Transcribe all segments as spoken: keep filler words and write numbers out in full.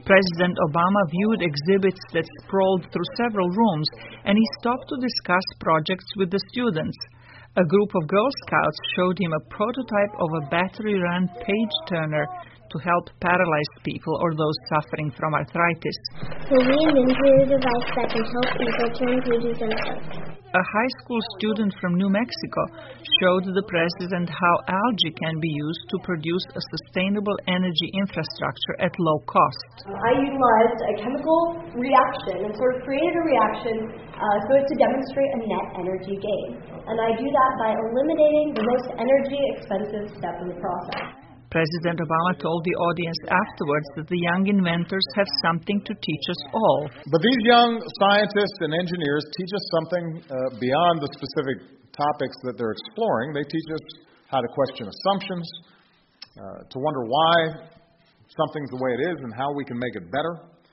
President Obama viewed exhibits that sprawled through several rooms, and he stopped to discuss projects with the students. A group of Girl Scouts showed him a prototype of a battery-run page-turner to help paralyzed people or those suffering from arthritis. So we invented a device that can help people turn pages themselves. A high school student from New Mexico showed the president how algae can be used to produce a sustainable energy infrastructure at low cost. I utilized a chemical reaction and sort of created a reaction uh, so as to demonstrate a net energy gain. And I do that by eliminating the most energy expensive step in the process. President Obama told the audience afterwards that the young inventors have something to teach us all. But these young scientists and engineers teach us something uh, beyond the specific topics that they're exploring. They teach us how to question assumptions, uh, to wonder why something's the way it is and how we can make it better.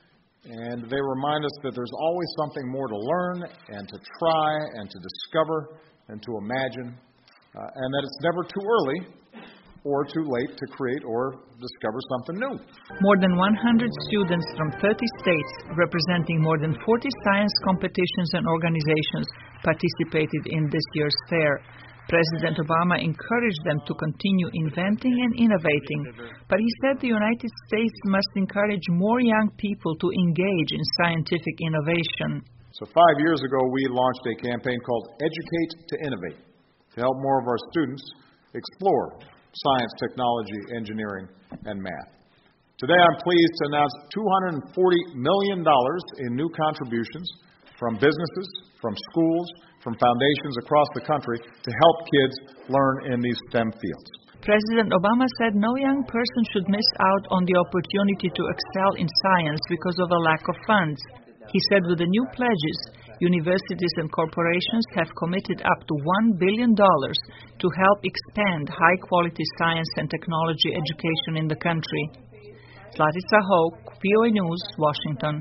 And they remind us that there's always something more to learn and to try and to discover and to imagine, uh, and that it's never too early or too late to create or discover something new. More than one hundred students from thirty states, representing more than forty science competitions and organizations, participated in this year's fair. President Obama encouraged them to continue inventing and innovating, but he said the United States must encourage more young people to engage in scientific innovation. So five years ago, we launched a campaign called Educate to Innovate, to help more of our students explore science, technology, engineering, and math. Today I'm pleased to announce two hundred forty million dollars in new contributions from businesses, from schools, from foundations across the country to help kids learn in these STEM fields. President Obama said no young person should miss out on the opportunity to excel in science because of a lack of funds. He said with the new pledges, universities and corporations have committed up to one billion dollars to help expand high-quality science and technology education in the country. Zlatica Hoke, V O A News, Washington.